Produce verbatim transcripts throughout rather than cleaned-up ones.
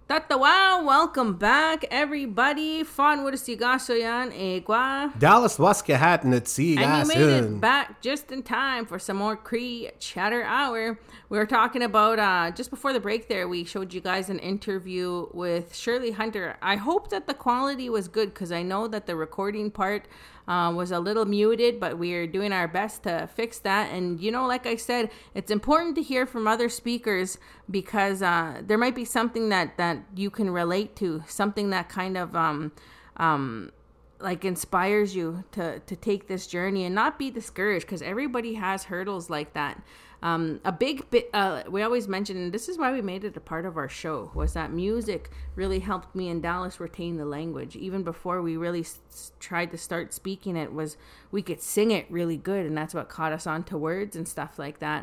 Tatawa, welcome back, everybody. Fun with Sigaso yan, Egwa. Dallas Waskahat and Tsigasun. And you made it back just in time for some more Cree Chatter Hour. We were talking about, uh, just before the break there, we showed you guys an interview with Shirley Hunter. I hope that the quality was good because I know that the recording part uh, was a little muted, but we are doing our best to fix that. And, you know, like I said, it's important to hear from other speakers because uh, there might be something that, that you can relate to, something that kind of... Um, um, like inspires you to to take this journey and not be discouraged because everybody has hurdles like that. Um, a big bit, uh, we always mention, and this is why we made it a part of our show, was that music really helped me and Dallas retain the language. Even before we really s- tried to start speaking it, was we could sing it really good, and that's what caught us on to words and stuff like that.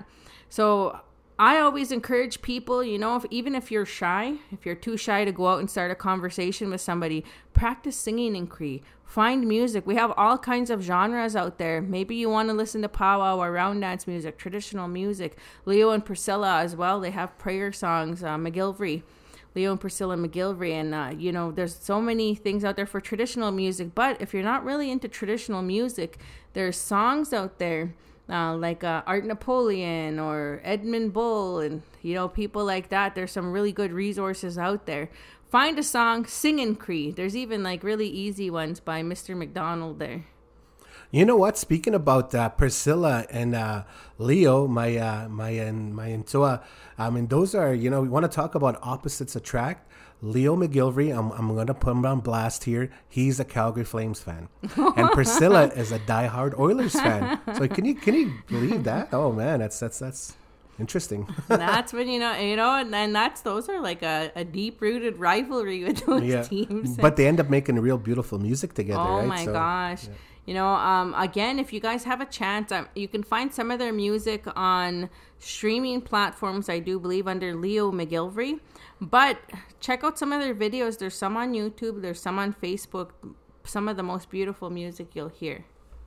So I always encourage people, you know, if, even if you're shy, if you're too shy to go out and start a conversation with somebody, practice singing in Cree. Find music. We have all kinds of genres out there. Maybe you want to listen to powwow or round dance music, traditional music. Leo and Priscilla as well, they have prayer songs, uh, McGilvery. Leo and Priscilla McGilvery. And, uh, you know, there's so many things out there for traditional music. But if you're not really into traditional music, there's songs out there. Uh, like uh, Art Napoleon or Edmund Bull and, you know, people like that. There's some really good resources out there. Find a song, sing in Cree. There's even like really easy ones by Mister McDonald there. You know what? Speaking about uh, Priscilla and uh, Leo, my uh, my and my Intua, I mean, those are, you know, we want to talk about opposites attract. Leo McGilvery, I'm I'm gonna put him on blast here. He's a Calgary Flames fan, and Priscilla is a diehard Oilers fan. So can you can you believe that? Oh man, that's that's that's interesting. That's when you know you know, and then that's those are like a, a deep rooted rivalry with those yeah. teams. But they end up making real beautiful music together. Oh right? my so, gosh. Yeah. You know, um, again, if you guys have a chance, um, you can find some of their music on streaming platforms, I do believe, under Leo McGilvery. But check out some of their videos. There's some on YouTube. There's some on Facebook. Some of the most beautiful music you'll hear.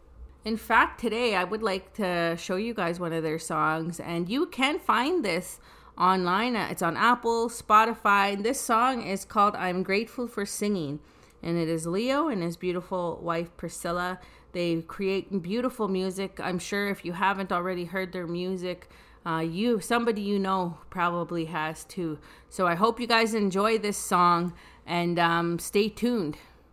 In fact, today I would like to show you guys one of their songs. And you can find this online. It's on Apple, Spotify. This song is called I'm Grateful for Singing. And it is Leo and his beautiful wife, Priscilla. They create beautiful music. I'm sure if you haven't already heard their music, uh, you somebody you know probably has too. So I hope you guys enjoy this song and um, stay tuned.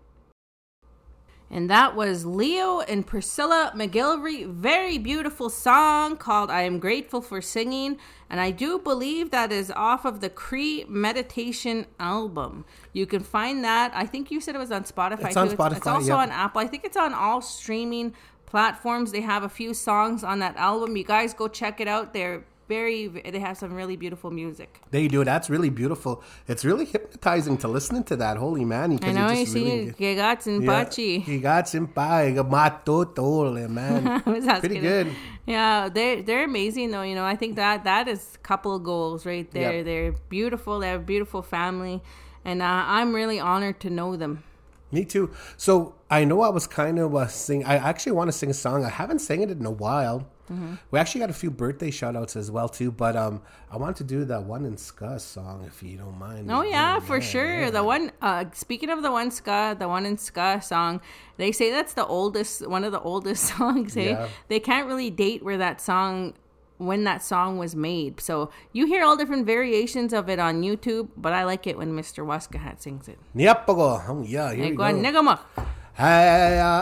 And that was Leo and Priscilla McGilvery. Very beautiful song called I Am Grateful for Singing. And I do believe that is off of the Cree Meditation album. You can find that. I think you said it was on Spotify. It's too. on Spotify, It's, it's also yep. on Apple. I think it's on all streaming platforms. They have a few songs on that album. You guys go check it out. They're very, they have some really beautiful music. They do. That's really beautiful. It's really hypnotizing to listening to that. Holy man. I know, you see, Gegats and Pachi. Gegats and Pai, Gamatotole, man. Pretty good. Yeah, they're, they're amazing, though. You know, I think that that is couple goals right there. Yep. They're beautiful. They have a beautiful family. And uh, I'm really honored to know them. Me too. So I know I was kind of uh, sing. I actually want to sing a song. I haven't sang it in a while. Mm-hmm. We actually got a few birthday shout outs as well too, but um, I want to do that One in Ska song if you don't mind. Oh yeah, oh, for man, sure. Yeah. The one, uh, speaking of the One Ska, the One in Ska song, they say that's the oldest, one of the oldest songs. Eh? Yeah. They can't really date where that song, when that song was made. So you hear all different variations of it on YouTube, but I like it when Mister Waskahat sings it. Yep, oh, yeah, here we go. Negama. Hey, uh,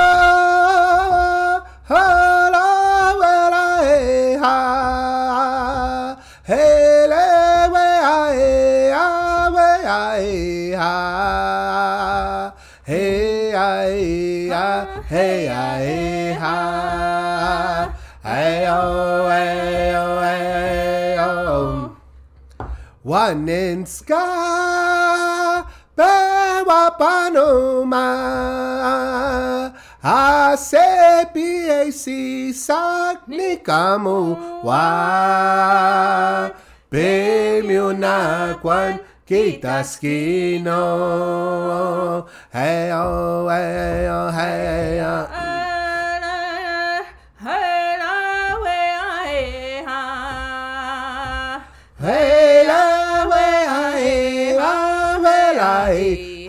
oh, oh, hey, ha, hey, le, we, hey, ha, we, hey, ha, hey, hey, ha, hey, hey, ha, hey, oh, hey, oh, hey, oh. One in Ska, bewa panoma. A C P A C sakni kamu wa Pemuna kwan kita skino. Hey oh hey oh hey oh. Hey la we hey la. ay,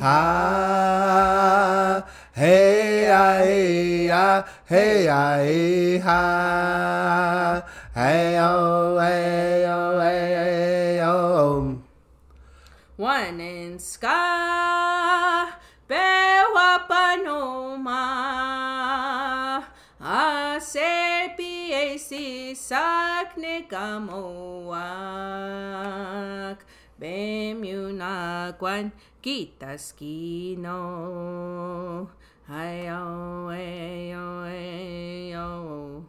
ha. Hey, ay, ah, hey, ay, ha. Hey, oh, hey, oh, hey, hey, oh. One in ska, bewa panoma, a sepi a si saknikamoak, bemunakwan kitaskino, ayo, ayo, ayo.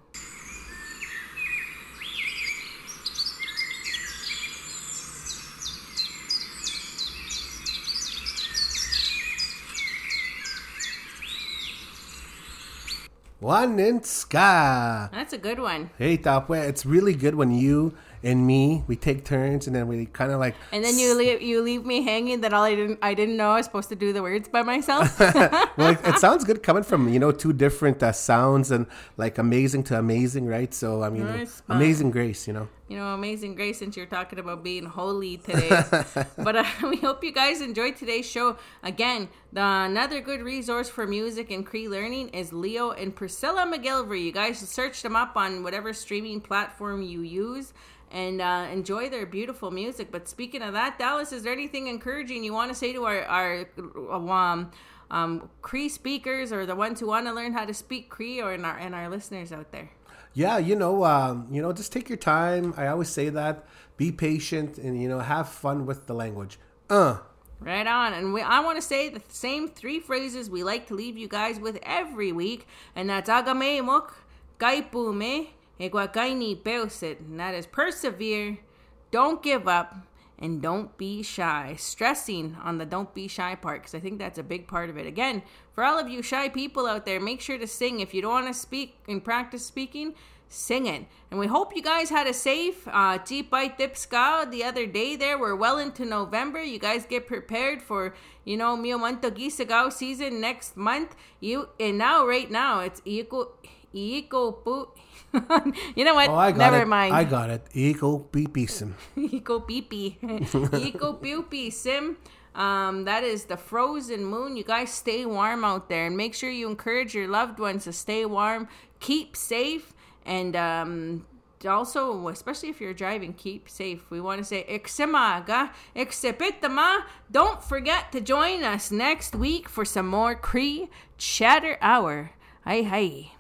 One in ska. That's a good one. Hey, Tapwe, it's really good when you and me, we take turns and then we kind of like... And then you leave you leave me hanging that all I didn't I didn't know I was supposed to do the words by myself. Well, it, it sounds good coming from, you know, two different uh, sounds and like amazing to amazing, right? So, I mean, Nice. Amazing Grace, you know. You know, Amazing Grace, since you're talking about being holy today. But uh, we hope you guys enjoyed today's show. Again, the, another good resource for music and Cree learning is Leo and Priscilla McGillivray. You guys search them up on whatever streaming platform you use and uh, enjoy their beautiful music. But speaking of that, Dallas, is there anything encouraging you want to say to our, our um, um, Cree speakers or the ones who want to learn how to speak Cree, or in our, and our listeners out there? Yeah, you know, um, you know, just take your time. I always say that. Be patient and, you know, have fun with the language. Uh. Right on. And we, I want to say the same three phrases we like to leave you guys with every week. And that's agame mok, kaipume, eguakaini peusit. And that is persevere, don't give up, and don't be shy. Stressing on the don't be shy part, because I think that's a big part of it. Again, for all of you shy people out there, make sure to sing. If you don't want to speak and practice speaking, sing it. And we hope you guys had a safe uh, Jeepite Dipska the other day there. We're well into November. You guys get prepared for, you know, Mio Manto Gisagao season next month. You And now, right now, it's Iko, Iko Pu... You know what? Oh, I got Never it. mind. I got it. Eco beepy sim. Eco beepy. Eco beepy sim. Um, that is the frozen moon. You guys stay warm out there and make sure you encourage your loved ones to stay warm. Keep safe. And um, also, especially if you're driving, keep safe. We want to say, Iksemaga, Iksepitama. Don't forget to join us next week for some more Cree Chatter Hour. Hi, hi.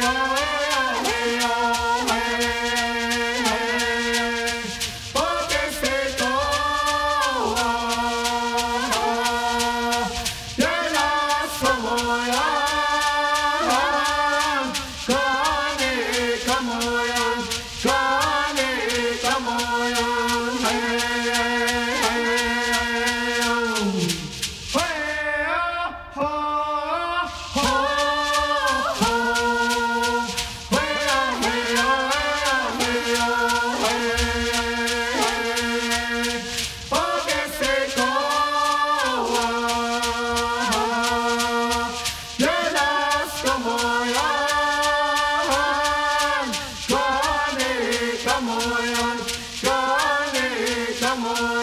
Come on.